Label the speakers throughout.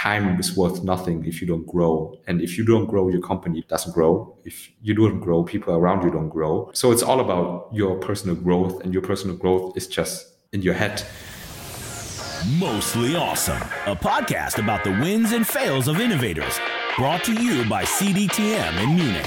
Speaker 1: time is worth nothing if you don't grow. And if you don't grow, your company doesn't grow. If you don't grow, people around you don't grow. So it's all about your personal growth, and your personal growth is just in your head.
Speaker 2: Mostly Awesome, a podcast about the wins and fails of innovators, brought to you by CDTM in Munich.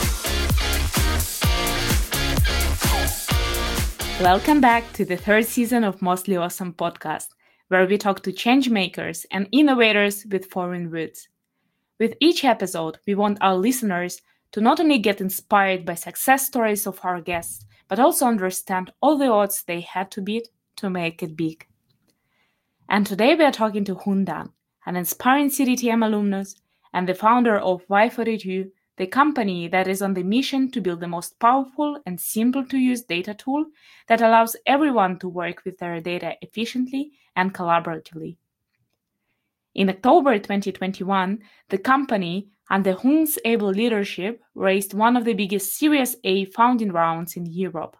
Speaker 3: Welcome back to the third season of Mostly Awesome podcast, where we talk to change makers and innovators with foreign roots. With each episode, we want our listeners to not only get inspired by success stories of our guests, but also understand all the odds they had to beat to make it big. And today we are talking to Hoon Dan, an inspiring CDTM alumnus and the founder of Y42, the company that is on the mission to build the most powerful and simple-to-use data tool that allows everyone to work with their data efficiently and collaboratively. In October 2021, the company, under Hoon's able leadership, raised one of the biggest Series A funding rounds in Europe.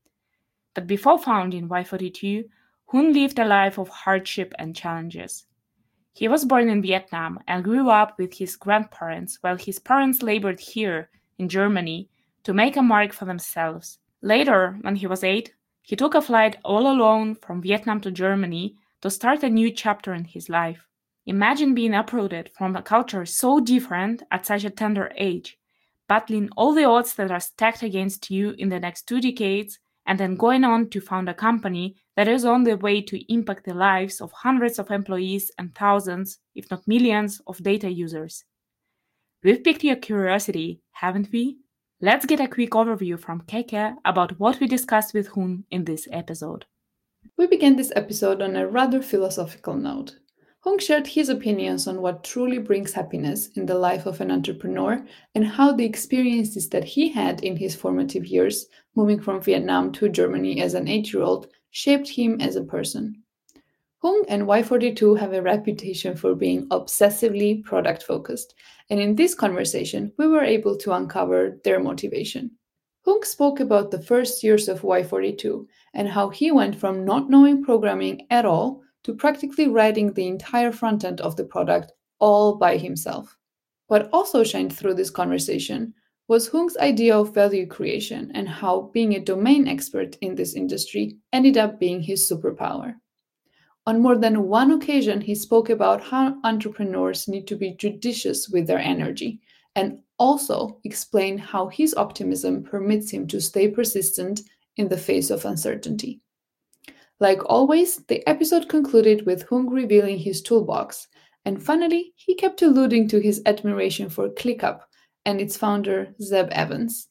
Speaker 3: But before founding Y42, Hoon lived a life of hardship and challenges. He was born in Vietnam and grew up with his grandparents while his parents labored here in Germany to make a mark for themselves. Later, when he was 8, he took a flight all alone from Vietnam to Germany to start a new chapter in his life. Imagine being uprooted from a culture so different at such a tender age, battling all the odds that are stacked against you in the next 2 decades, and then going on to found a company that is on the way to impact the lives of hundreds of employees and thousands, if not millions, of data users. We've piqued your curiosity, haven't we? Let's get a quick overview from Keke about what we discussed with Hoon in this episode.
Speaker 4: We began this episode on a rather philosophical note. Hoon shared his opinions on what truly brings happiness in the life of an entrepreneur and how the experiences that he had in his formative years, moving from Vietnam to Germany as an 8-year-old, shaped him as a person. Hoon and Y42 have a reputation for being obsessively product-focused, and in this conversation, we were able to uncover their motivation. Hoon spoke about the first years of Y42 and how he went from not knowing programming at all to practically writing the entire front end of the product all by himself. What also shined through this conversation was Hoon's idea of value creation and how being a domain expert in this industry ended up being his superpower. On more than one occasion, he spoke about how entrepreneurs need to be judicious with their energy and also explained how his optimism permits him to stay persistent in the face of uncertainty. Like always, the episode concluded with Hoon revealing his toolbox, and finally, he kept alluding to his admiration for ClickUp and its founder, Zeb Evans.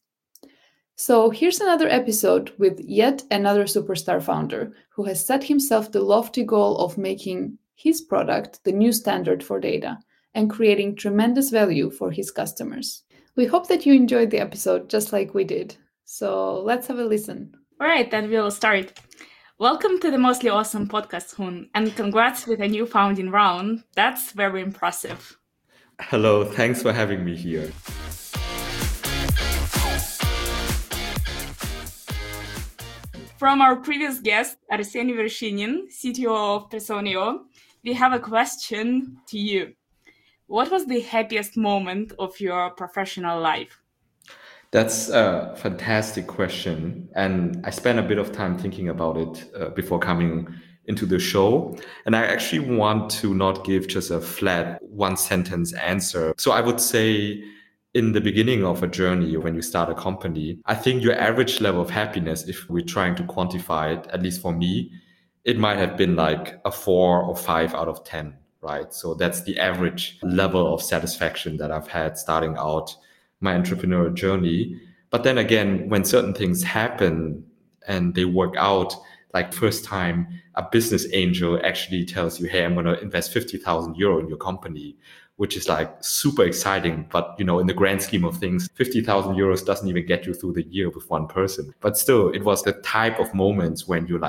Speaker 4: So here's another episode with yet another superstar founder who has set himself the lofty goal of making his product the new standard for data and creating tremendous value for his customers. We hope that you enjoyed the episode just like we did. So let's have a listen.
Speaker 3: All right, then we'll start. Welcome to the Mostly Awesome podcast, Hoon, and congrats with a new founding round. That's very impressive.
Speaker 1: Hello, thanks for having me here.
Speaker 3: From our previous guest, Arseny Vershinin, CTO of Personio, we have a question to you. What was the happiest moment of your professional life?
Speaker 1: That's a fantastic question. And I spent a bit of time thinking about it before coming into the show. And I actually want to not give just a flat one sentence answer. So I would say in the beginning of a journey, when you start a company, I think your average level of happiness, if we're trying to quantify it, at least for me, it might have been like a 4 or 5 out of 10, right? So that's the average level of satisfaction that I've had starting out my entrepreneurial journey. But then again, when certain things happen and they work out, like first time a business angel actually tells you, hey, I'm going to invest 50,000 euro in your company, which is like super exciting. But, in the grand scheme of things, 50,000 euros doesn't even get you through the year with one person. But still, it was the type of moments when you're like,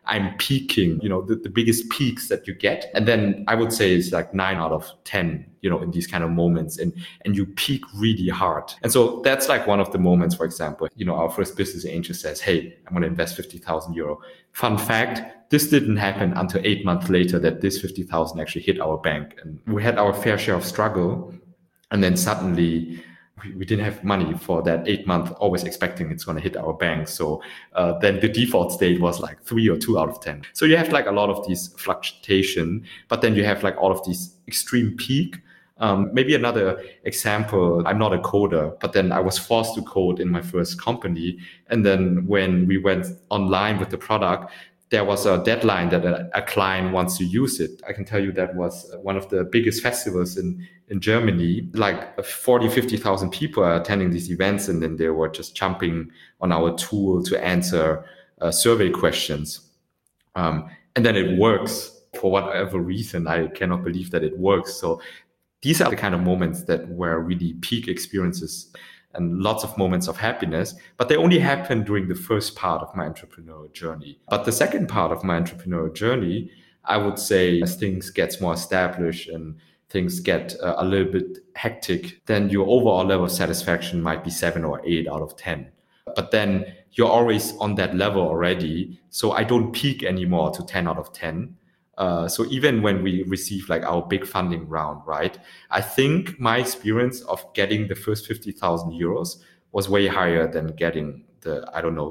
Speaker 1: I'm peaking, the biggest peaks that you get. And then I would say it's like 9 out of 10, in these kind of moments, and you peak really hard. And so that's like one of the moments, for example, our first business angel says, hey, I'm going to invest 50,000 euro. Fun fact, this didn't happen until 8 months later that this 50,000 actually hit our bank. And we had our fair share of struggle. And then suddenly we didn't have money for that 8 month, always expecting it's going to hit our bank. So then the default state was like 3 or 2 out of 10. So you have like a lot of these fluctuation, but then you have like all of these extreme peak. Maybe another example, I'm not a coder, but then I was forced to code in my first company. And then when we went online with the product, there was a deadline that a client wants to use it. I can tell you that was one of the biggest festivals in Germany. Like 40, 50,000 people are attending these events, and then they were just jumping on our tool to answer survey questions. And then it works for whatever reason. I cannot believe that it works. So these are the kind of moments that were really peak experiences and lots of moments of happiness, but they only happen during the first part of my entrepreneurial journey. But the second part of my entrepreneurial journey, I would say, as things get more established and things get a little bit hectic, then your overall level of satisfaction might be 7 or 8 out of 10. But then you're always on that level already. So I don't peak anymore to 10 out of 10. So even when we receive like our big funding round, right? I think my experience of getting the first 50,000 euros was way higher than getting the,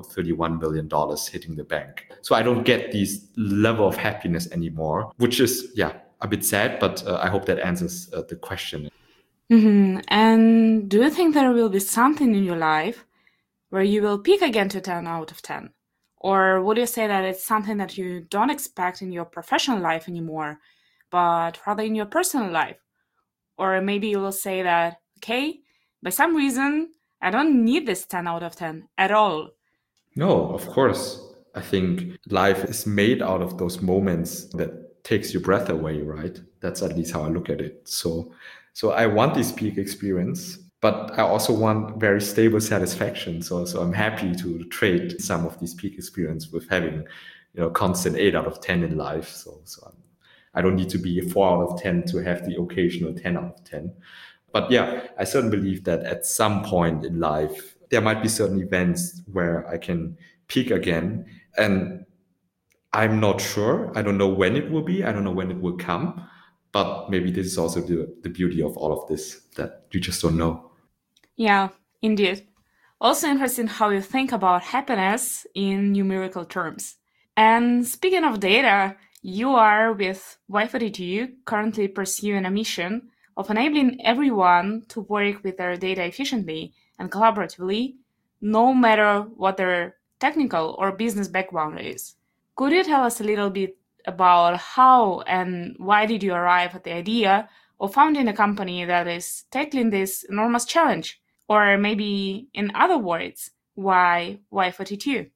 Speaker 1: $31 million hitting the bank. So I don't get this level of happiness anymore, which is, a bit sad, but I hope that answers the question.
Speaker 3: Mm-hmm. And do you think there will be something in your life where you will peak again to 10 out of 10? Or would you say that it's something that you don't expect in your professional life anymore, but rather in your personal life? Or maybe you will say that, okay, by some reason, I don't need this 10 out of 10 at all.
Speaker 1: No, of course. I think life is made out of those moments that takes your breath away, right? That's at least how I look at it. So I want this peak experience, but I also want very stable satisfaction. So I'm happy to trade some of these peak experience with having, constant 8 out of 10 in life. So I don't need to be a 4 out of 10 to have the occasional 10 out of 10. But I certainly believe that at some point in life, there might be certain events where I can peak again. And I'm not sure. I don't know when it will be. I don't know when it will come. But maybe this is also the beauty of all of this, that you just don't know.
Speaker 3: Yeah, indeed. Also interesting how you think about happiness in numerical terms. And speaking of data, you are with Y42 currently pursuing a mission of enabling everyone to work with their data efficiently and collaboratively, no matter what their technical or business background is. Could you tell us a little bit about how and why did you arrive at the idea of founding a company that is tackling this enormous challenge? Or maybe, in other words, why Y42?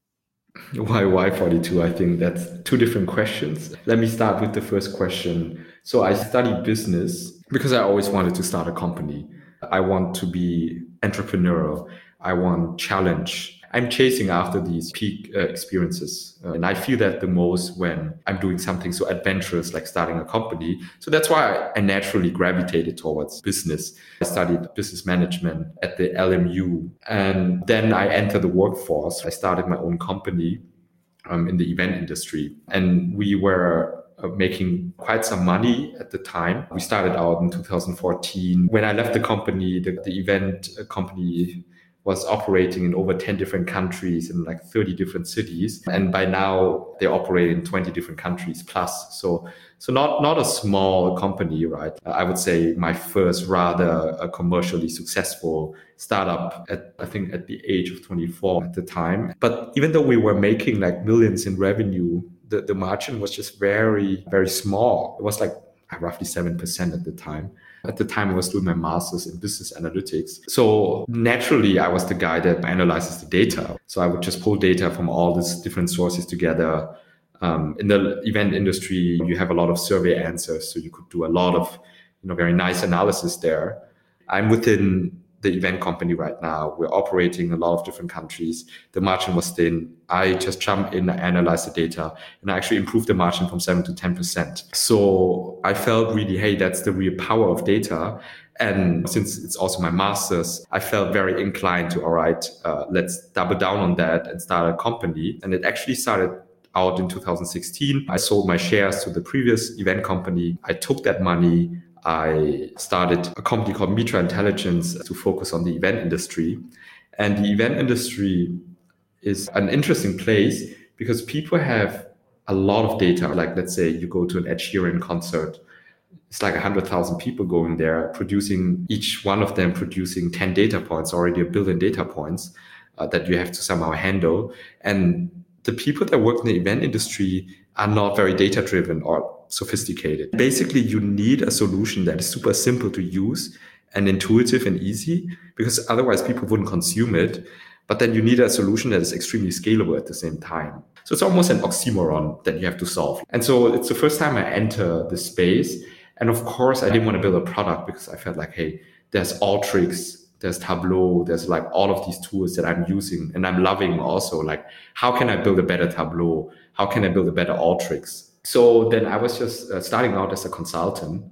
Speaker 1: Why Y42? I think that's two different questions. Let me start with the first question. So I studied business because I always wanted to start a company. I want to be entrepreneurial. I want challenge. I'm chasing after these peak experiences. And I feel that the most when I'm doing something so adventurous like starting a company. So that's why I naturally gravitated towards business. I studied business management at the LMU. And then I entered the workforce. I started my own company in the event industry. And we were making quite some money at the time. We started out in 2014. When I left the company, the event company was operating in over 10 different countries in like 30 different cities. And by now they operate in 20 different countries plus. So not a small company, right? I would say my first rather a commercially successful startup at the age of 24 at the time. But even though we were making like millions in revenue, the margin was just very, very small. It was like roughly 7% at the time. At the time, I was doing my master's in business analytics. So naturally, I was the guy that analyzes the data. So I would just pull data from all these different sources together. In the event industry, you have a lot of survey answers. So you could do a lot of very nice analysis there. I'm within the event company right now. We're operating in a lot of different countries. The margin was thin. I just jumped in, I analyzed the data, and I actually improved the margin from 7 to 10%. So I felt really, hey, that's the real power of data. And since it's also my master's, I felt very inclined to, all right, let's double down on that and start a company. And it actually started out in 2016. I sold my shares to the previous event company. I took that money. I started a company called Mitra Intelligence to focus on the event industry. And the event industry is an interesting place because people have a lot of data. Like, let's say you go to an Ed Sheeran concert. It's like 100,000 people going there, producing, each one of them producing 10 data points, already 1 billion data points that you have to somehow handle. And the people that work in the event industry are not very data-driven or sophisticated. Basically, you need a solution that is super simple to use and intuitive and easy, because otherwise people wouldn't consume it. But then you need a solution that is extremely scalable at the same time. So it's almost an oxymoron that you have to solve. And so it's the first time I enter this space. And of course, I didn't want to build a product because I felt like, hey, there's Alteryx, there's Tableau, there's like all of these tools that I'm using and I'm loving also. Like, how can I build a better Tableau? How can I build a better Alteryx? So then I was just starting out as a consultant,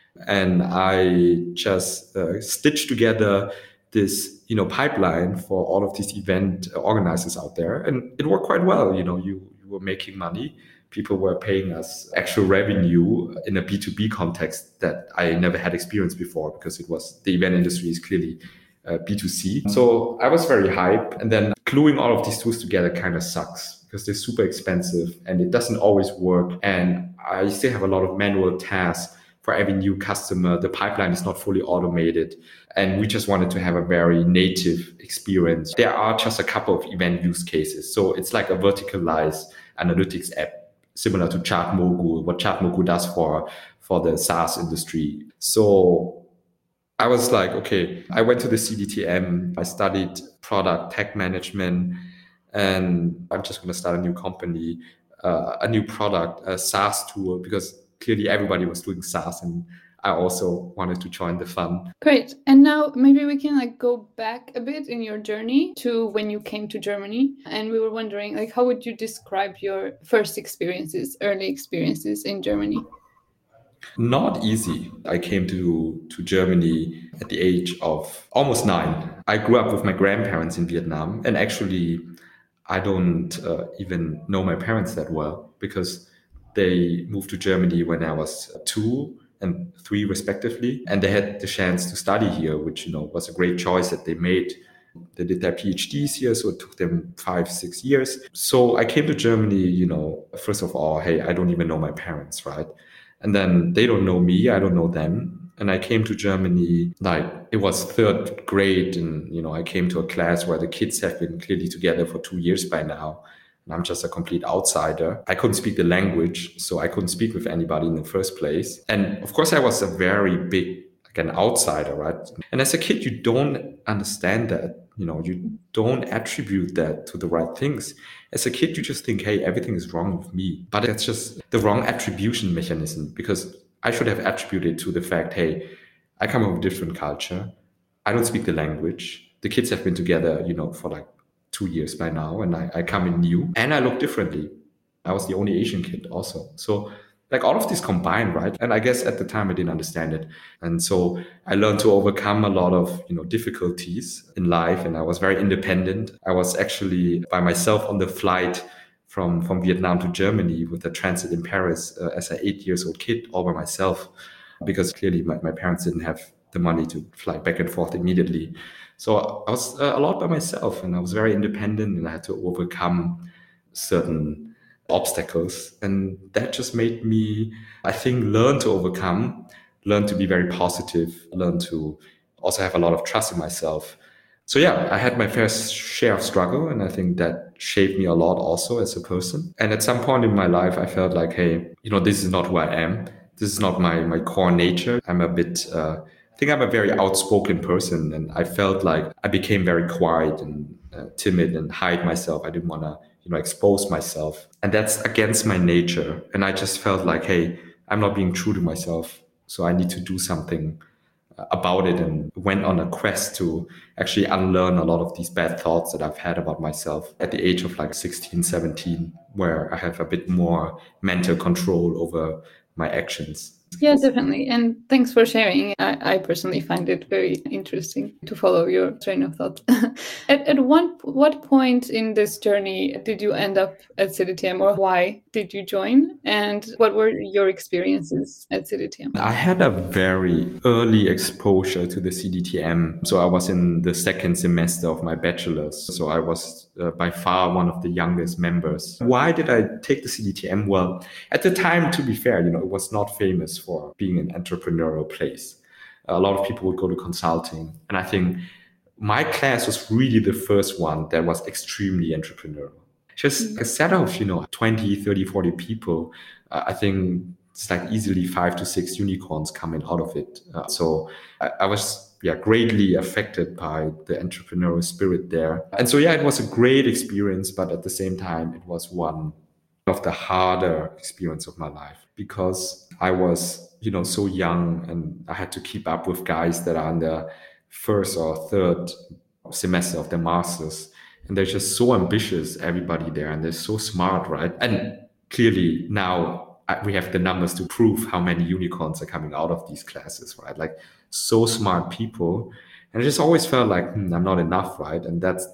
Speaker 1: and I just stitched together this, pipeline for all of these event organizers out there. And it worked quite well. You were making money. People were paying us actual revenue in a B2B context that I never had experienced before, because the event industry is clearly B2C. So I was very hyped. And then gluing all of these tools together kind of sucks because they're super expensive and it doesn't always work. And I still have a lot of manual tasks for every new customer. The pipeline is not fully automated. And we just wanted to have a very native experience. There are just a couple of event use cases. So it's like a verticalized analytics app, similar to ChartMogul, what ChartMogul does for the SaaS industry. So I was like, okay, I went to the CDTM, I studied product tech management, and I'm just going to start a new company, a new product, a SaaS tool, because clearly everybody was doing SaaS and I also wanted to join the fun.
Speaker 4: Great. And now maybe we can go back a bit in your journey to when you came to Germany. And we were wondering, how would you describe your first experiences, early experiences in Germany?
Speaker 1: Not easy. I came to Germany at the age of almost 9. I grew up with my grandparents in Vietnam. And actually, I don't even know my parents that well, because they moved to Germany when I was 2 and 3 respectively. And they had the chance to study here, which, was a great choice that they made. They did their PhDs here, so it took them 5-6 years. So I came to Germany, first of all, hey, I don't even know my parents, right? And then they don't know me, I don't know them. And I came to Germany, it was 3rd grade. And, I came to a class where the kids have been clearly together for 2 years by now. And I'm just a complete outsider. I couldn't speak the language, so I couldn't speak with anybody in the first place. And of course, I was a very big, an outsider, right? And as a kid, you don't understand that. You don't attribute that to the right things. As a kid, you just think, hey, everything is wrong with me. But it's just the wrong attribution mechanism, because I should have attributed to the fact, hey, I come from a different culture. I don't speak the language. The kids have been together, for 2 years by now, and I come in new and I look differently. I was the only Asian kid also. So all of this combined, right? And I guess at the time I didn't understand it. And so I learned to overcome a lot of, difficulties in life, and I was very independent. I was actually by myself on the flight from Vietnam to Germany with a transit in Paris as an 8-year-old kid, all by myself, because clearly my parents didn't have the money to fly back and forth immediately. So I was a lot by myself, and I was very independent, and I had to overcome certain obstacles. And that just made me, I think, learn to overcome, learn to be very positive, learn to also have a lot of trust in myself. So yeah, I had my fair share of struggle, and I think that shaped me a lot also as a person. And at some point in my life, I felt like, hey, this is not who I am. This is not my core nature. I'm a bit... I think I'm a very outspoken person, and I felt like I became very quiet and timid and hide myself. I didn't want to, expose myself, and that's against my nature. And I just felt like, hey, I'm not being true to myself, so I need to do something about it and went on a quest to actually unlearn a lot of these bad thoughts that I've had about myself at the age of like 16, 17, where I have a bit more mental control over my actions.
Speaker 4: Yeah, definitely. And thanks for sharing. I personally find it very interesting to follow your train of thought. What point in this journey did you end up at CDTM, or why did you join? And what were your experiences at CDTM?
Speaker 1: I had a very early exposure to the CDTM. So I was in the second semester of my bachelor's. So I was by far one of the youngest members. Why did I take the CDTM? Well, at the time, to be fair, it was not famous for being an entrepreneurial place. A lot of people would go to consulting. And I think my class was really the first one that was extremely entrepreneurial. Just a set of, 20, 30, 40 people. I think it's like easily 5 to 6 unicorns coming out of it. So I was greatly affected by the entrepreneurial spirit there. And so, it was a great experience, but at the same time, it was one of the harder experience of my life because I was, so young and I had to keep up with guys that are in their first or third semester of their masters. And they're just so ambitious, everybody there, and they're so smart, right? And clearly now we have the numbers to prove how many unicorns are coming out of these classes, right? Like so smart people. And I just always felt like I'm not enough, right? And that's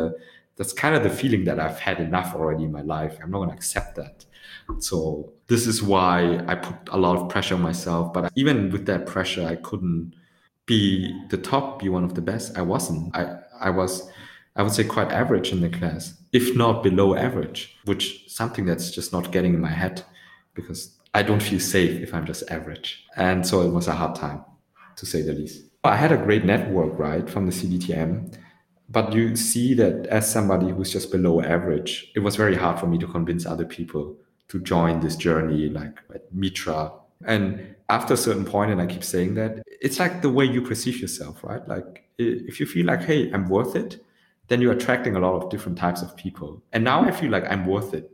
Speaker 1: kind of the feeling that I've had enough already in my life. I'm not going to accept that. So this is why I put a lot of pressure on myself. But even with that pressure, I couldn't be the top, be one of the best. I wasn't. I was, I would say, quite average in the class, if not below average, which something that's just not getting in my head because I don't feel safe if I'm just average. And so it was a hard time, to say the least. I had a great network, right, from the CDTM. But you see that as somebody who's just below average, it was very hard for me to convince other people to join this journey, like at Mitra. And after a certain point, and I keep saying that, it's like the way you perceive yourself, right? Like if you feel like, hey, I'm worth it, then you're attracting a lot of different types of people. And now I feel like I'm worth it,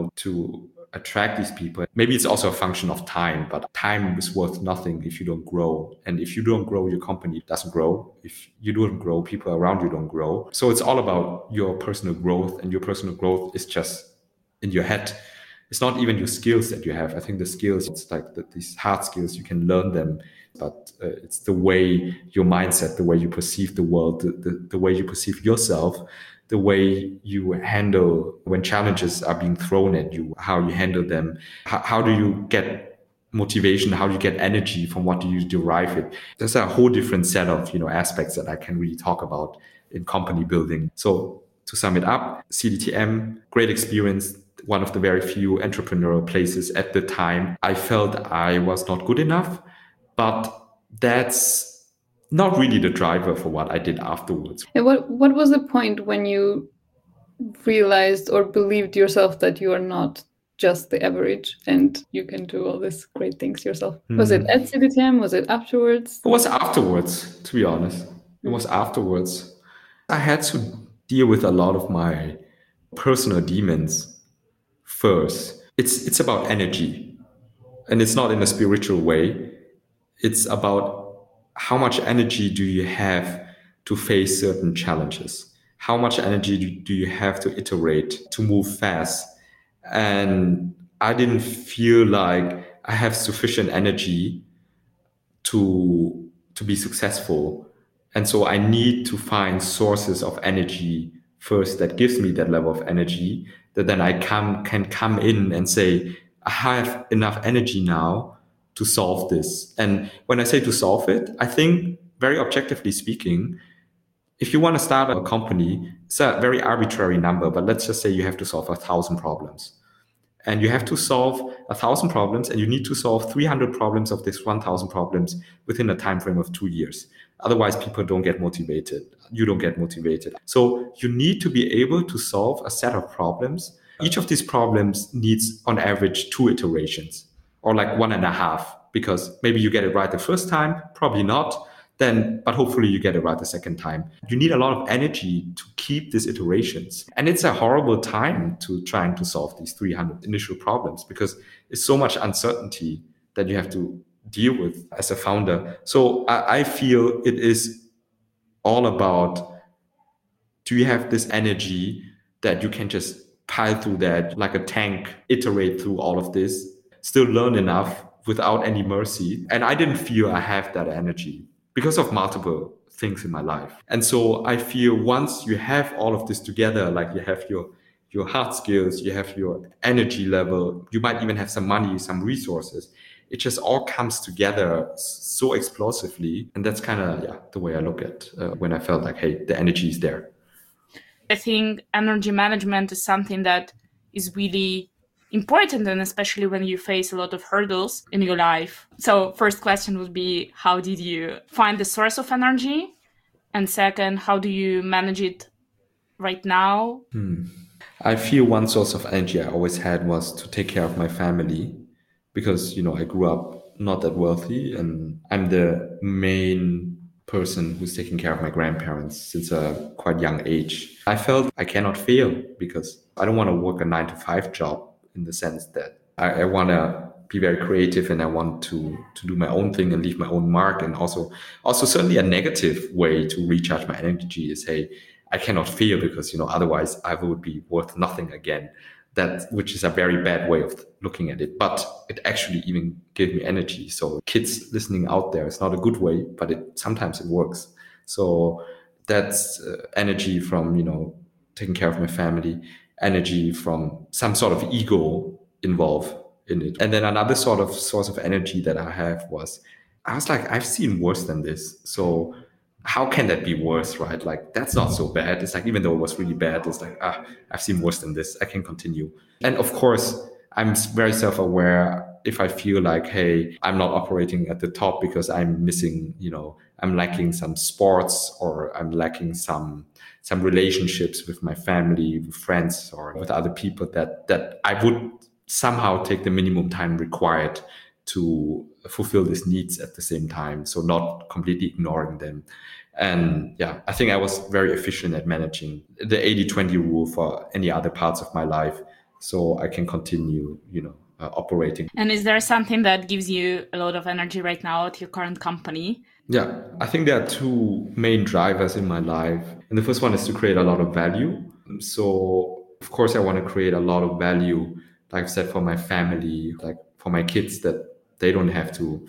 Speaker 1: to attract these people. Maybe it's also a function of time, but time is worth nothing if you don't grow. And if you don't grow, your company doesn't grow. If you don't grow, people around you don't grow. So it's all about your personal growth, and your personal growth is just in your head. It's not even your skills that you have. I think the skills, it's like these hard skills, you can learn them, but it's the way your mindset, the way you perceive the world, the way you perceive yourself, the way you handle when challenges are being thrown at you, how you handle them, how do you get motivation, how do you get energy, from what do you derive it. There's a whole different set of aspects that I can really talk about in company building. So to sum it up, CDTM, great experience, one of the very few entrepreneurial places at the time. I felt I was not good enough, but that's not really the driver for what I did afterwards.
Speaker 4: And what was the point when you realized or believed yourself that you are not just the average and you can do all these great things yourself? Was it at CDTM? Was it afterwards?
Speaker 1: It was afterwards, to be honest. It was afterwards. I had to deal with a lot of my personal demons first. It's about energy, and it's not in a spiritual way. It's about how much energy do you have to face certain challenges? How much energy do you have to iterate, to move fast? And I didn't feel like I have sufficient energy to be successful. And so I need to find sources of energy first that gives me that level of energy, that then I can come in and say, I have enough energy now to solve this. And when I say to solve it, I think very objectively speaking, if you want to start a company, it's a very arbitrary number, but let's just say you have to solve 1,000 problems. And you have to solve 1,000 problems, and you need to solve 300 problems of this 1,000 problems within a time frame of 2 years. Otherwise, people don't get motivated. You don't get motivated. So you need to be able to solve a set of problems. Each of these problems needs, on average, 2 iterations, or like 1.5, because maybe you get it right the first time, probably not. But hopefully you get it right the second time. You need a lot of energy to keep these iterations. And it's a horrible time to trying to solve these 300 initial problems, because it's so much uncertainty that you have to deal with as a founder. So I feel it is all about, do you have this energy that you can just pile through that like a tank, iterate through all of this, still learn enough without any mercy? And I didn't feel I have that energy because of multiple things in my life. And so I feel once you have all of this together, like you have your hard skills, you have your energy level, you might even have some money, some resources. It just all comes together so explosively. And that's kind of the way I look at when I felt like, hey, the energy is there.
Speaker 3: I think energy management is something that is really important, and especially when you face a lot of hurdles in your life. So first question would be, how did you find the source of energy? And second, how do you manage it right now?
Speaker 1: I feel one source of energy I always had was to take care of my family, because, I grew up not that wealthy, and I'm the main person who's taking care of my grandparents since a quite young age. I felt I cannot fail because I don't want to work a 9 to 5 job, in the sense that I want to be very creative, and I want to do my own thing and leave my own mark. And also certainly a negative way to recharge my energy is, hey, I cannot fail because, otherwise I would be worth nothing again. Which is a very bad way of looking at it, but it actually even gave me energy. So kids listening out there, it's not a good way, but sometimes it works. So that's energy from, taking care of my family, energy from some sort of ego involved in it. And then another sort of source of energy that I was like, I've seen worse than this. So how can that be worse, right? Like, that's not so bad. It's like, even though it was really bad, it's like, I've seen worse than this. I can continue. And of course, I'm very self-aware if I feel like, hey, I'm not operating at the top because I'm missing, I'm lacking some sports, or I'm lacking some relationships with my family, with friends, or with other people that I would somehow take the minimum time required to fulfill these needs at the same time. So not completely ignoring them. And I think I was very efficient at managing the 80-20 rule for any other parts of my life, so I can continue, operating.
Speaker 3: And is there something that gives you a lot of energy right now at your current company?
Speaker 1: Yeah, I think there are two main drivers in my life. And the first one is to create a lot of value. So, of course, I want to create a lot of value, like I said, for my family, like for my kids, that they don't have to,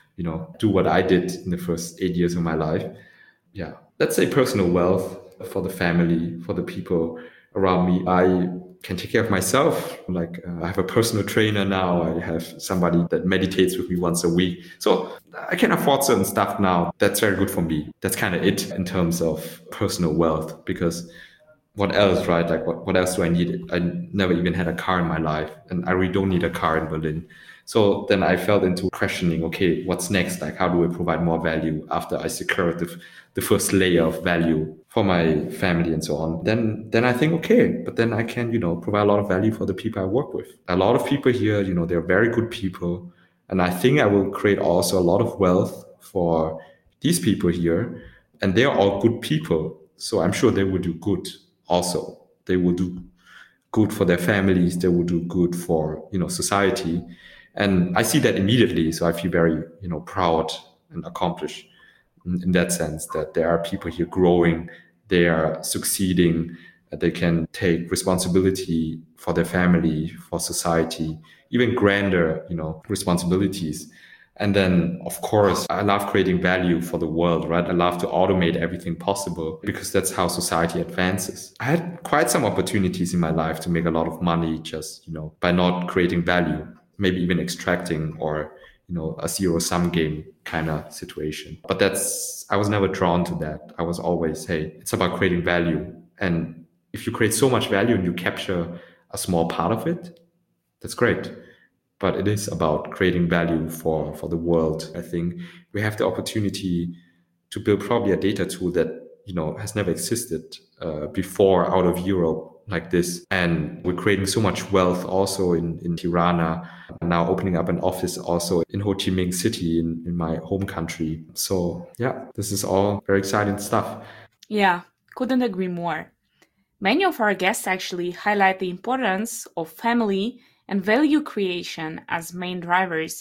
Speaker 1: do what I did in the first 8 years of my life. Yeah, let's say personal wealth for the family, for the people around me. I can take care of myself. Like, I have a personal trainer now. I have somebody that meditates with me once a week. So I can afford certain stuff now. That's very good for me. That's kind of it in terms of personal wealth, because what else, right? Like, what else do I need? I never even had a car in my life, and I really don't need a car in Berlin. So then I felt into questioning, okay, what's next? Like, how do I provide more value after I secured the first layer of value for my family and so on? Then I think, okay, but then I can, provide a lot of value for the people I work with. A lot of people here, they're very good people. And I think I will create also a lot of wealth for these people here. And they're all good people. So I'm sure they will do good also. They will do good for their families. They will do good for, society. And I see that immediately. So I feel very, proud and accomplished in that sense, that there are people here growing, they are succeeding, they can take responsibility for their family, for society, even grander, responsibilities. And then, of course, I love creating value for the world, right? I love to automate everything possible because that's how society advances. I had quite some opportunities in my life to make a lot of money just, by not creating value, maybe even extracting, or, a zero-sum game kind of situation. But I was never drawn to that. I was always, hey, it's about creating value. And if you create so much value and you capture a small part of it, that's great. But it is about creating value for the world. I think we have the opportunity to build probably a data tool that, has never existed before out of Europe like this. And we're creating so much wealth also in Tirana, now opening up an office also in Ho Chi Minh City in my home country. So this is all very exciting stuff.
Speaker 3: Yeah, couldn't agree more. Many of our guests actually highlight the importance of family and value creation as main drivers,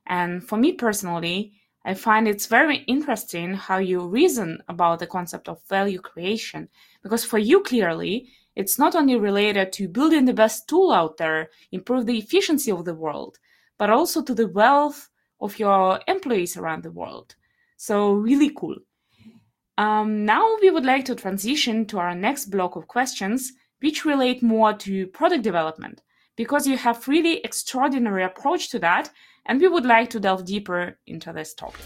Speaker 3: And for me personally, I find it's very interesting how you reason about the concept of value creation, because for you, clearly, it's not only related to building the best tool out there, improve the efficiency of the world, but also to the wealth of your employees around the world. So really cool. Now we would like to transition to our next block of questions, which relate more to product development, because you have really extraordinary approach to that, and we would like to delve deeper into this topic.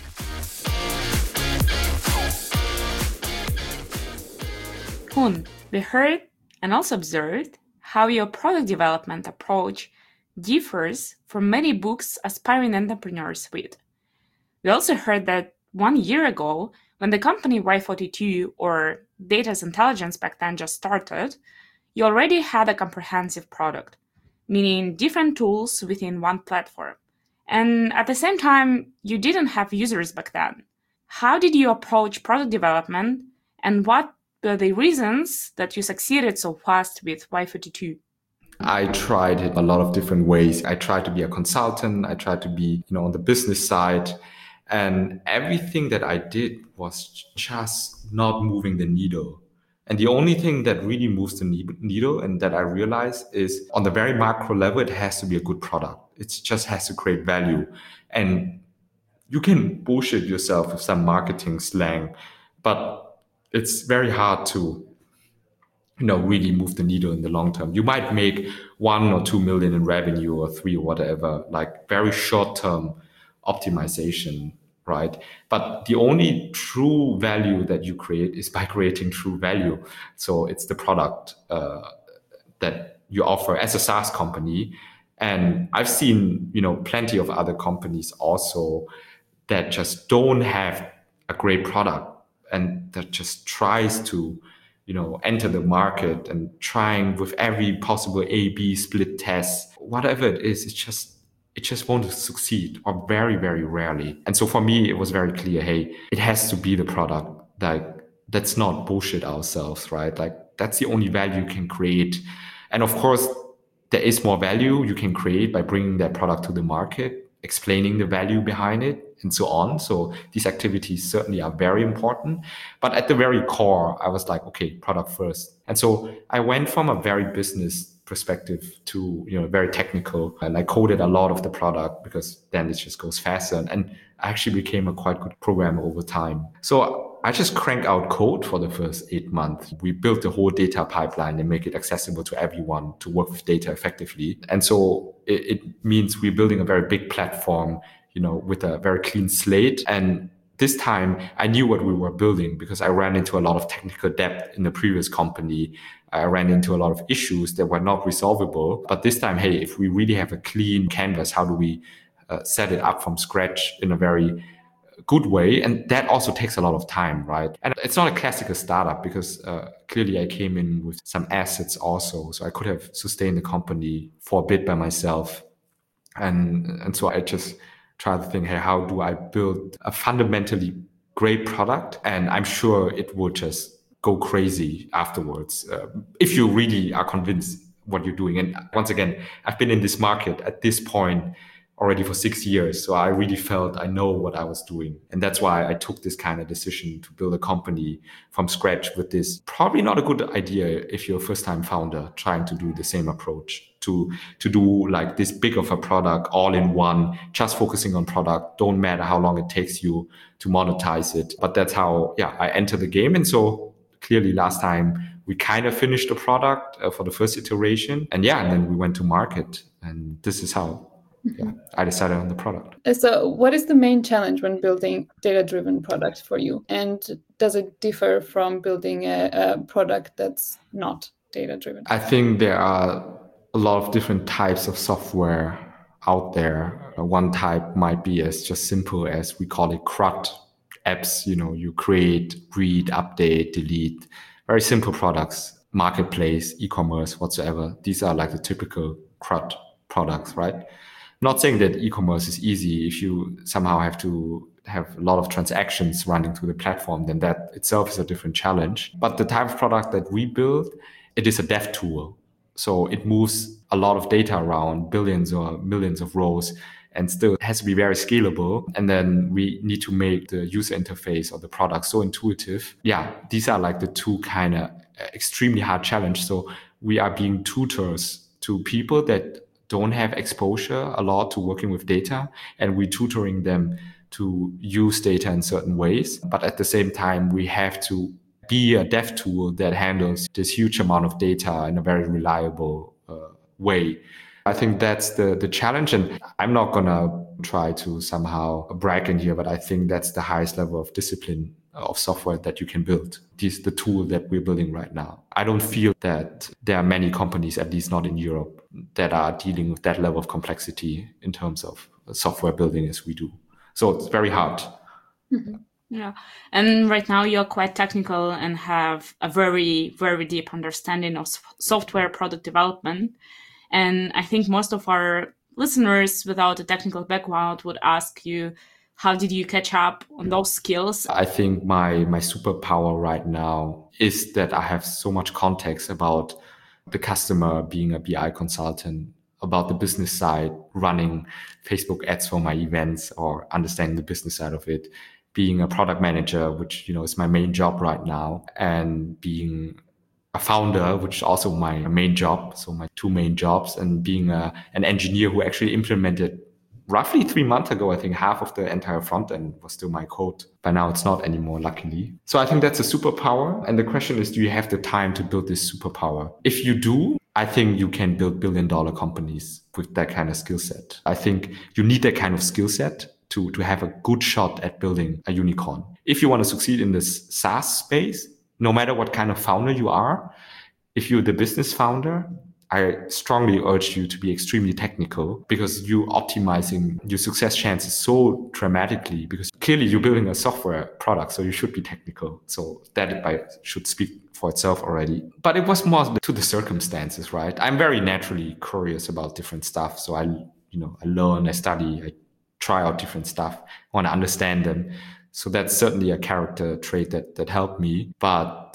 Speaker 3: Hun, we heard and also observed how your product development approach differs from many books aspiring entrepreneurs read. We also heard that 1 year ago, when the company Y42 or Data's Intelligence back then just started, you already had a comprehensive product, meaning different tools within one platform. And at the same time, you didn't have users back then. How did you approach product development, and what were the reasons that you succeeded so fast with Y42?
Speaker 1: I tried it a lot of different ways. I tried to be a consultant. I tried to be, on the business side. And everything that I did was just not moving the needle. And the only thing that really moves the needle and that I realized is on the very macro level, it has to be a good product. It just has to create value. And you can bullshit yourself with some marketing slang, but it's very hard to really move the needle in the long term. You might make 1 or 2 million in revenue or 3 or whatever, like very short term optimization, right? But the only true value that you create is by creating true value. So it's the product that you offer as a SaaS company. And I've seen, plenty of other companies also that just don't have a great product and that just tries to enter the market and trying with every possible A/B split test, whatever it is, it just won't succeed, or very, very rarely. And so for me, it was very clear, hey, it has to be the product. Like, let's not bullshit ourselves, right? Like, that's the only value you can create. And of course, there is more value you can create by bringing that product to the market, explaining the value behind it, and so on. So these activities certainly are very important. But at the very core, I was like, okay, product first. And so I went from a very business perspective to, very technical. And I coded a lot of the product because then it just goes faster. And I actually became a quite good programmer over time. So I just crank out code for the first 8 months. We built the whole data pipeline and make it accessible to everyone to work with data effectively. And so it means we're building a very big platform, with a very clean slate. And this time I knew what we were building because I ran into a lot of technical debt in the previous company. I ran into a lot of issues that were not resolvable. But this time, hey, if we really have a clean canvas, how do we set it up from scratch in a very good way? And that also takes a lot of time, right? And it's not a classical startup because clearly I came in with some assets also. So I could have sustained the company for a bit by myself. And so I just try to think, hey, how do I build a fundamentally great product? And I'm sure it would just go crazy afterwards if you really are convinced what you're doing. And once again, I've been in this market at this point already for 6 years. So I really felt I know what I was doing. And that's why I took this kind of decision to build a company from scratch with this. Probably not a good idea if you're a first-time founder trying to do the same approach, to do like this big of a product all in one, just focusing on product. Don't matter how long it takes you to monetize it. But that's how, I entered the game. And so clearly last time we kind of finished the product for the first iteration. And then we went to market. And this is how I decided on the product.
Speaker 4: So what is the main challenge when building data-driven products for you? And does it differ from building a product that's not data-driven?
Speaker 1: I think there are a lot of different types of software out there. One type might be as just simple as we call it CRUD apps. You create, read, update, delete, very simple products, marketplace, e-commerce, whatsoever. These are like the typical CRUD products, right? Not saying that e-commerce is easy. If you somehow have to have a lot of transactions running through the platform, then that itself is a different challenge. But the type of product that we build, it is a dev tool. So it moves a lot of data around, billions or millions of rows. and still has to be very scalable. And then we need to make the user interface or the product so intuitive. Yeah, these are like the two kind of extremely hard challenge. So we are being tutors to people that don't have exposure a lot to working with data, and we're tutoring them to use data in certain ways. But at the same time, we have to be a dev tool that handles this huge amount of data in a very reliable way. I think that's the challenge. And I'm not going to try to somehow brag in here, but I think that's the highest level of discipline of software that you can build. This is the tool that we're building right now. I don't feel that there are many companies, at least not in Europe, that are dealing with that level of complexity in terms of software building as we do. So it's very hard.
Speaker 3: Mm-hmm. Yeah. And right now you're quite technical and have a very, very deep understanding of software product development. And I think most of our listeners without a technical background would ask you, how did you catch up on those skills?
Speaker 1: I think my superpower right now is that I have so much context about the customer, being a BI consultant, about the business side, running Facebook ads for my events or understanding the business side of it, being a product manager, which, is my main job right now, and being a founder, which is also my main job. So my two main jobs, and being an engineer who actually implemented roughly 3 months ago, I think half of the entire front end was still my code. By now it's not anymore, luckily. So I think that's a superpower. And the question is, do you have the time to build this superpower? If you do, I think you can build billion-dollar companies with that kind of skill set. I think you need that kind of skill set to have a good shot at building a unicorn. If you want to succeed in this SaaS space, no matter what kind of founder you are, if you're the business founder, I strongly urge you to be extremely technical, because you're optimizing your success chances so dramatically, because clearly you're building a software product, so you should be technical. So that should speak for itself already. But it was more to the circumstances, right? I'm very naturally curious about different stuff. So I learn, I study, I try out different stuff, I want to understand them. So that's certainly a character trait that helped me. But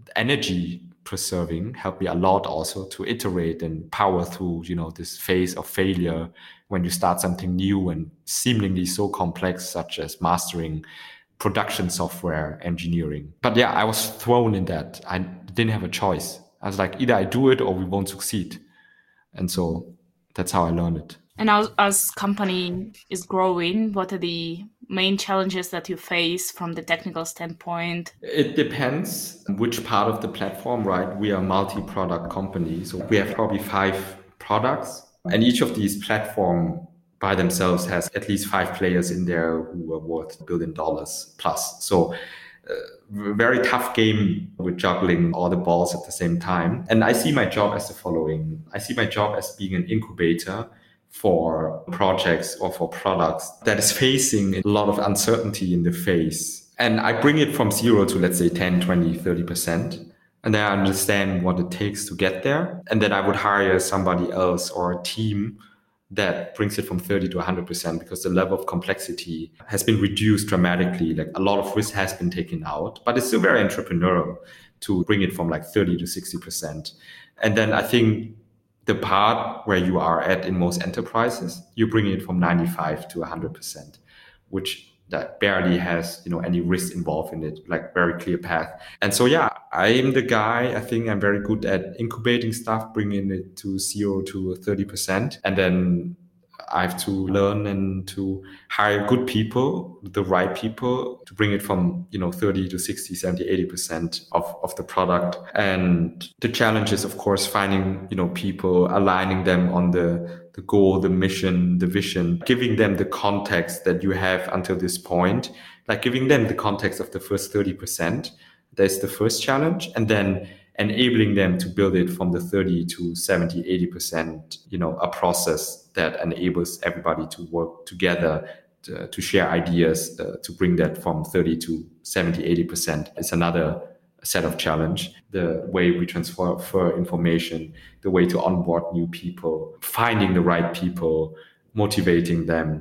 Speaker 1: energy preserving helped me a lot also to iterate and power through, this phase of failure when you start something new and seemingly so complex, such as mastering production software engineering. But yeah, I was thrown in that. I didn't have a choice. I was like, either I do it or we won't succeed. And so that's how I learned it.
Speaker 3: And as company is growing, what are the main challenges that you face from the technical standpoint?
Speaker 1: It depends which part of the platform, right? We are a multi-product company. So we have probably 5 products, and each of these platforms by themselves has at least 5 players in there who are worth $1 billion plus. So very tough game with juggling all the balls at the same time. And I see my job as the following. I see my job as being an incubator for projects or for products that is facing a lot of uncertainty in the phase. And I bring it from 0 to, let's say, 10, 20, 30%. And then I understand what it takes to get there. And then I would hire somebody else or a team that brings it from 30 to 100%, because the level of complexity has been reduced dramatically. Like a lot of risk has been taken out, but it's still very entrepreneurial to bring it from like 30 to 60%. And then I think the part where you are at in most enterprises, you bring it from 95 to 100%, which that barely has, any risk involved in it, like very clear path. And so, yeah, I'm the guy. I think I'm very good at incubating stuff, bringing it to 0 to 30%. And then I have to learn and to hire good people, the right people, to bring it from, 30 to 60, 70, 80% of the product. And the challenge is, of course, finding, people, aligning them on the goal, the mission, the vision, giving them the context that you have until this point, like giving them the context of the first 30%. That's the first challenge. And then enabling them to build it from the 30 to 70, 80%, a process that enables everybody to work together, to share ideas, to bring that from 30 to 70, 80% is another set of challenge. The way we transfer information, the way to onboard new people, finding the right people, motivating them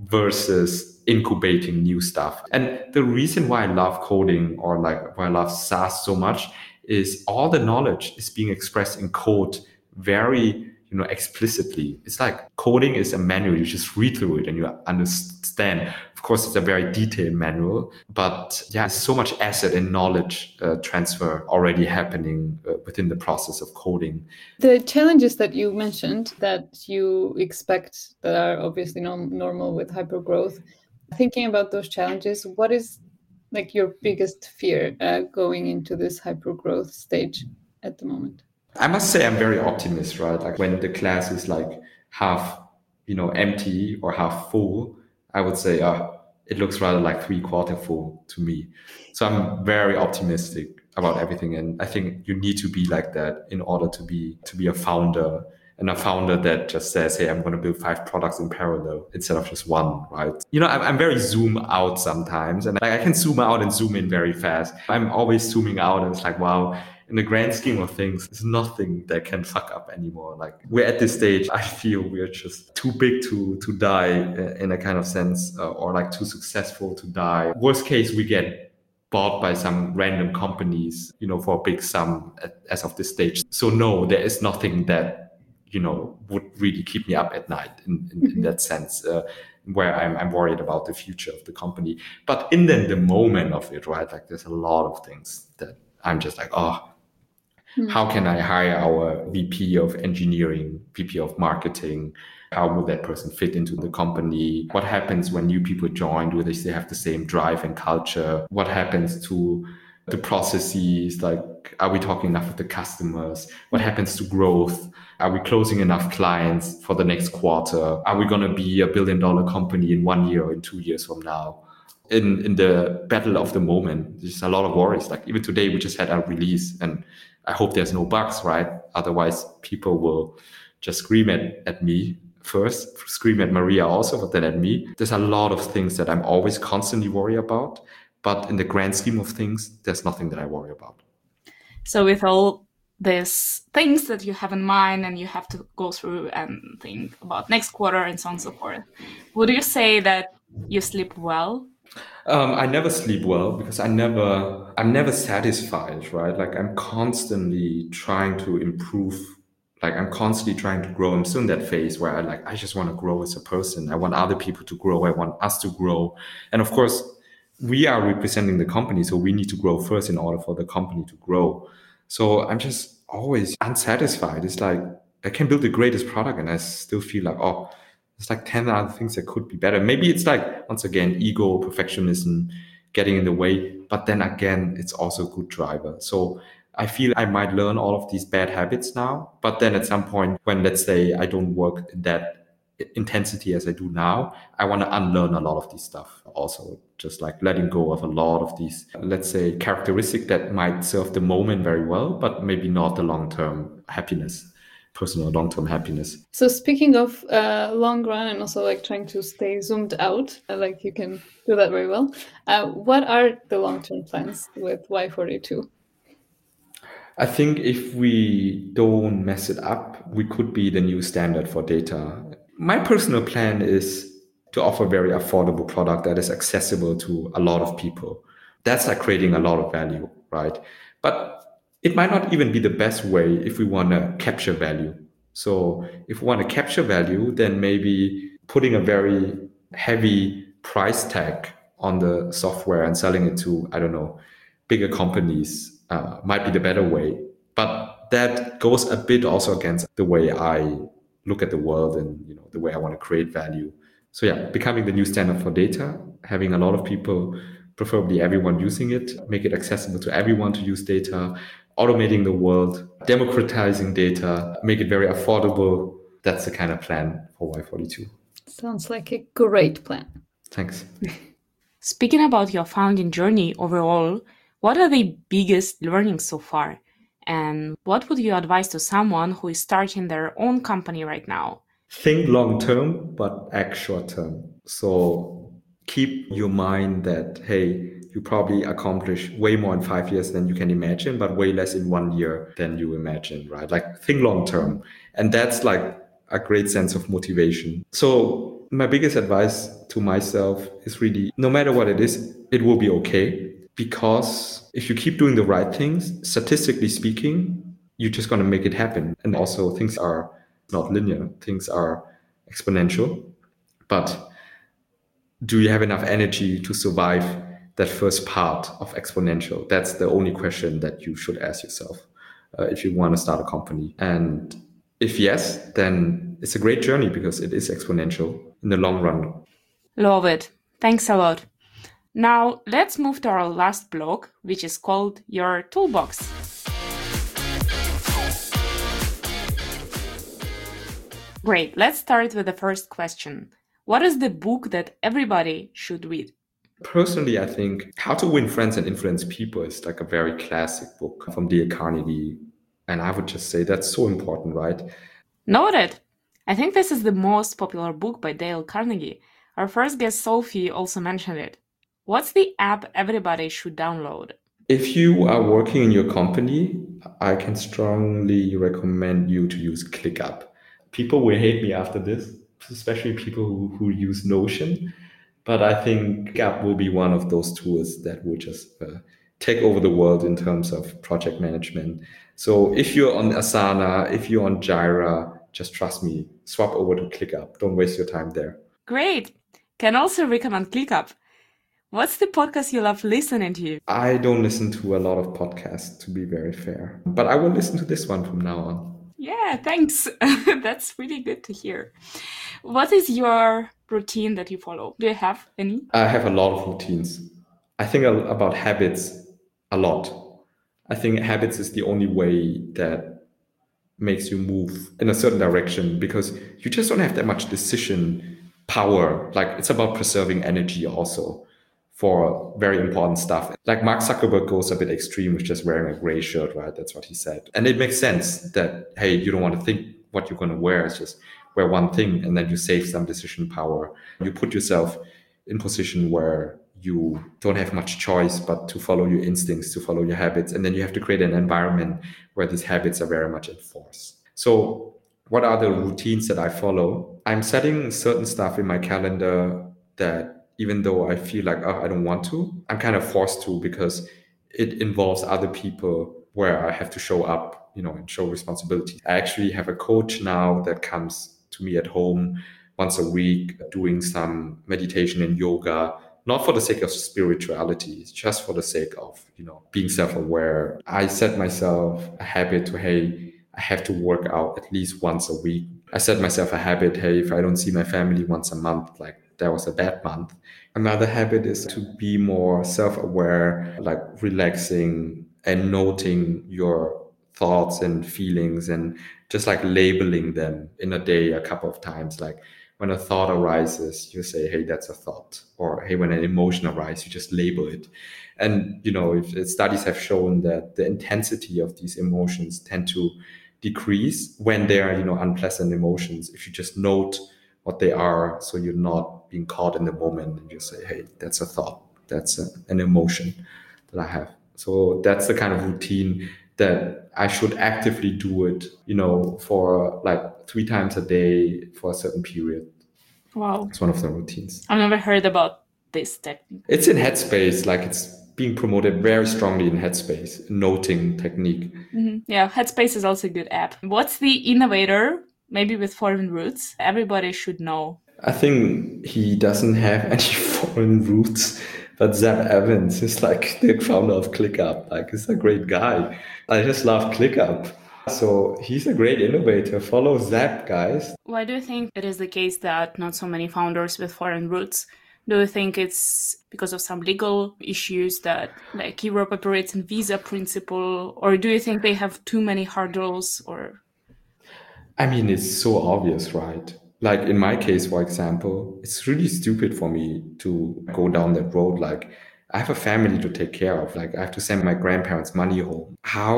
Speaker 1: versus incubating new stuff. And the reason why I love coding, or like why I love SaaS so much, is all the knowledge is being expressed in code very, explicitly. It's like coding is a manual. You just read through it and you understand. Of course, it's a very detailed manual, but yeah, there's so much asset and knowledge transfer already happening within the process of coding.
Speaker 4: The challenges that you mentioned that you expect that are obviously normal with hypergrowth, thinking about those challenges, what is like your biggest fear going into this hypergrowth stage at the moment?
Speaker 1: I must say I'm very optimist, right? Like when the class is like half, empty or half full, I would say it looks rather like 3/4 full to me. So I'm very optimistic about everything, and I think you need to be like that in order to be a founder, and a founder that just says, "Hey, I'm going to build 5 products in parallel instead of just one." Right? I'm very zoom out sometimes, and I can zoom out and zoom in very fast. I'm always zooming out, and it's like, wow. In the grand scheme of things, there's nothing that can fuck up anymore. Like we're at this stage, I feel we're just too big to die in a kind of sense, or like too successful to die. Worst case, we get bought by some random companies, for a big sum as of this stage. So no, there is nothing that, would really keep me up at night in that sense. Where I'm worried about the future of the company. But in the moment of it, right? Like there's a lot of things that I'm just like, how can I hire our VP of engineering, VP of marketing? How will that person fit into the company? What happens when new people join? Do they still have the same drive and culture? What happens to the processes? Like, are we talking enough with the customers? What happens to growth? Are we closing enough clients for the next quarter? Are we going to be $1 billion company in 1 year or in 2 years from now? In the battle of the moment, there's a lot of worries. Like even today, we just had our release, and I hope there's no bugs, right? Otherwise, people will just scream at me first, scream at Maria also, but then at me. There's a lot of things that I'm always constantly worried about. But in the grand scheme of things, there's nothing that I worry about.
Speaker 3: So with all these things that you have in mind and you have to go through and think about next quarter and so on and so forth, would you say that you sleep well?
Speaker 1: I never sleep well because I'm never satisfied, right? Like I'm constantly trying to improve. Like I'm constantly trying to grow. I'm still in that phase where I just want to grow as a person. I want other people to grow. I want us to grow. And of course, we are representing the company. So we need to grow first in order for the company to grow. So I'm just always unsatisfied. It's like I can build the greatest product and I still feel like, there's like 10 other things that could be better. Maybe it's like, once again, ego, perfectionism getting in the way. But then again, it's also a good driver. So I feel I might learn all of these bad habits now. But then at some point when, let's say, I don't work in that intensity as I do now, I want to unlearn a lot of this stuff. Also, just like letting go of a lot of these, let's say, characteristics that might serve the moment very well, but maybe not the long-term happiness. Personal long-term happiness.
Speaker 4: So speaking of long run and also like trying to stay zoomed out, like you can do that very well. What are the long-term plans with Y42?
Speaker 1: I think if we don't mess it up, we could be the new standard for data. My personal plan is to offer a very affordable product that is accessible to a lot of people. That's like creating a lot of value, right? But it might not even be the best way if we want to capture value. So if we want to capture value, then maybe putting a very heavy price tag on the software and selling it to, I don't know, bigger companies might be the better way. But that goes a bit also against the way I look at the world and the way I want to create value. So yeah, becoming the new standard for data, having a lot of people, preferably everyone using it, make it accessible to everyone to use data, automating the world, democratizing data, make it very affordable. That's the kind of plan for Y42.
Speaker 4: Sounds like a great plan.
Speaker 1: Thanks.
Speaker 3: Speaking about your founding journey overall, what are the biggest learnings so far? And what would you advise to someone who is starting their own company right now?
Speaker 1: Think long term, but act short term. So keep your mind that, hey, you probably accomplish way more in 5 years than you can imagine, but way less in 1 year than you imagine, right? Like think long term. And that's like a great sense of motivation. So my biggest advice to myself is really, no matter what it is, it will be okay. Because if you keep doing the right things, statistically speaking, you're just going to make it happen. And also things are not linear. Things are exponential. But do you have enough energy to survive that first part of exponential? That's the only question that you should ask yourself if you want to start a company. And if yes, then it's a great journey because it is exponential in the long run.
Speaker 3: Love it. Thanks a lot. Now let's move to our last block, which is called Your Toolbox. Great. Let's start with the first question. What is the book that everybody should read?
Speaker 1: Personally, I think How to Win Friends and Influence People is like a very classic book from Dale Carnegie. And I would just say that's so important, right?
Speaker 3: Noted. I think this is the most popular book by Dale Carnegie. Our first guest, Sophie, also mentioned it. What's the app everybody should download?
Speaker 1: If you are working in your company, I can strongly recommend you to use ClickUp. People will hate me after this, especially people who use Notion. But I think ClickUp will be one of those tools that will just take over the world in terms of project management. So if you're on Asana, if you're on Jira, just trust me, swap over to ClickUp. Don't waste your time there.
Speaker 3: Great. Can also recommend ClickUp. What's the podcast you love listening to?
Speaker 1: I don't listen to a lot of podcasts, to be very fair. But I will listen to this one from now on.
Speaker 3: Yeah, thanks. That's really good to hear. What is your routine that you follow? Do you have any?
Speaker 1: I have a lot of routines. I think about habits a lot. I think habits is the only way that makes you move in a certain direction because you just don't have that much decision power. Like it's about preserving energy also for very important stuff. Like Mark Zuckerberg goes a bit extreme with just wearing a gray shirt, right? That's what he said. And it makes sense that, hey, you don't want to think what you're going to wear. It's just wear one thing and then you save some decision power. You put yourself in position where you don't have much choice but to follow your instincts, to follow your habits. And then you have to create an environment where these habits are very much enforced. So what are the routines that I follow? I'm setting certain stuff in my calendar that even though I feel like, I don't want to, I'm kind of forced to because it involves other people where I have to show up, and show responsibility. I actually have a coach now that comes to me at home once a week, doing some meditation and yoga, not for the sake of spirituality, it's just for the sake of, being self-aware. I set myself a habit to, hey, I have to work out at least once a week. I set myself a habit, hey, if I don't see my family once a month, like that was a bad month. Another habit is to be more self-aware, like relaxing and noting your thoughts and feelings and just like labeling them in a day a couple of times. Like when a thought arises, you say, hey, that's a thought. Or hey, when an emotion arises, you just label it. And, if studies have shown that the intensity of these emotions tend to decrease when they are, unpleasant emotions. If you just note what they are, so you're not being caught in the moment and you say, hey, that's a thought, that's an emotion that I have. So that's the kind of routine that I should actively do it, for like 3 times a day for a certain period.
Speaker 3: Wow.
Speaker 1: It's one of the routines.
Speaker 3: I've never heard about this technique.
Speaker 1: It's in Headspace, like it's being promoted very strongly in Headspace, noting technique.
Speaker 3: Mm-hmm. Yeah, Headspace is also a good app. What's the innovator, maybe with foreign roots, everybody should know?
Speaker 1: I think he doesn't have any foreign roots, but Zeb Evans is like the founder of ClickUp. Like he's a great guy. I just love ClickUp. So he's a great innovator. Follow Zeb, guys.
Speaker 3: Why do you think it is the case that not so many founders with foreign roots? Do you think it's because of some legal issues that like Europe operates in visa principle? Or do you think they have too many hurdles? Or
Speaker 1: I mean, it's so obvious, right? Like in my case, for example, it's really stupid for me to go down that road. Like I have a family to take care of. Like I have to send my grandparents money home.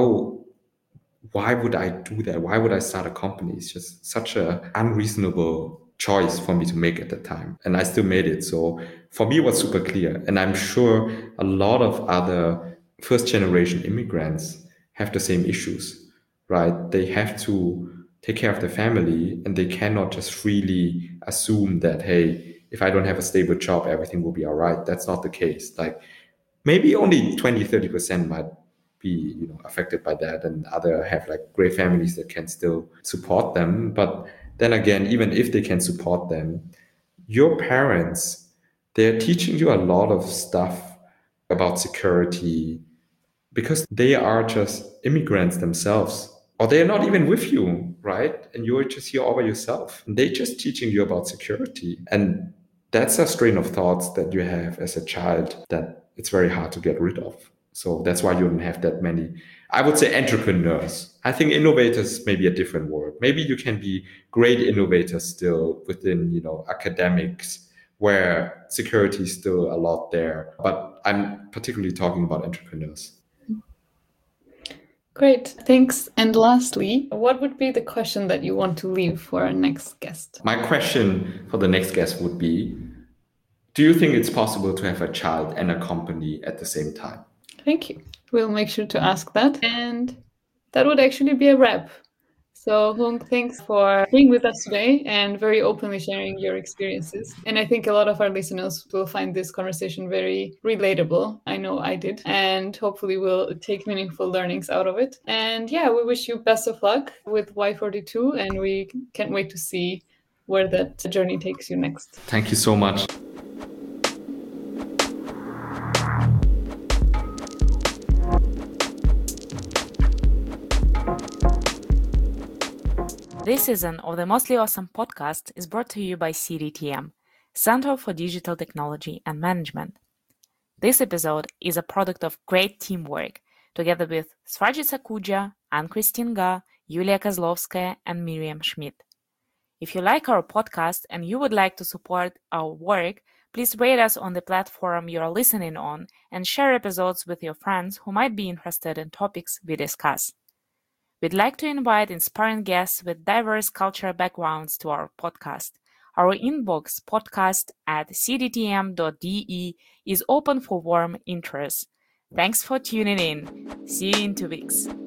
Speaker 1: Why would I do that? Why would I start a company? It's just such an unreasonable choice for me to make at that time. And I still made it. So for me, it was super clear. And I'm sure a lot of other first generation immigrants have the same issues, right? They have to take care of their family and they cannot just freely assume that, hey, if I don't have a stable job, everything will be all right. That's not the case. Like maybe only 20, 30% might be affected by that, and other have like great families that can still support them. But then again, even if they can support them, your parents, they're teaching you a lot of stuff about security because they are just immigrants themselves, or they're not even with you, right? And you're just here all by yourself. And they're just teaching you about security. And that's a strain of thoughts that you have as a child that it's very hard to get rid of. So that's why you don't have that many, I would say, entrepreneurs. I think innovators may be a different word. Maybe you can be great innovators still within, academics, where security is still a lot there. But I'm particularly talking about entrepreneurs.
Speaker 4: Great, thanks. And lastly, what would be the question that you want to leave for our next guest?
Speaker 1: My question for the next guest would be, do you think it's possible to have a child and a company at the same time?
Speaker 4: Thank you. We'll make sure to ask that. And that would actually be a wrap. So, Hung, thanks for being with us today and very openly sharing your experiences. And I think a lot of our listeners will find this conversation very relatable. I know I did. And hopefully we'll take meaningful learnings out of it. And yeah, we wish you best of luck with Y42, and we can't wait to see where that journey takes you next.
Speaker 1: Thank you so much.
Speaker 3: This season of the Mostly Awesome podcast is brought to you by CDTM, Center for Digital Technology and Management. This episode is a product of great teamwork, together with Svajitsa Kuja, Ann-Christine Ga, Yulia Kozlovskaya, and Miriam Schmidt. If you like our podcast and you would like to support our work, please rate us on the platform you are listening on and share episodes with your friends who might be interested in topics we discuss. We'd like to invite inspiring guests with diverse cultural backgrounds to our podcast. Our inbox podcast@cdtm.de is open for warm interest. Thanks for tuning in. See you in 2 weeks.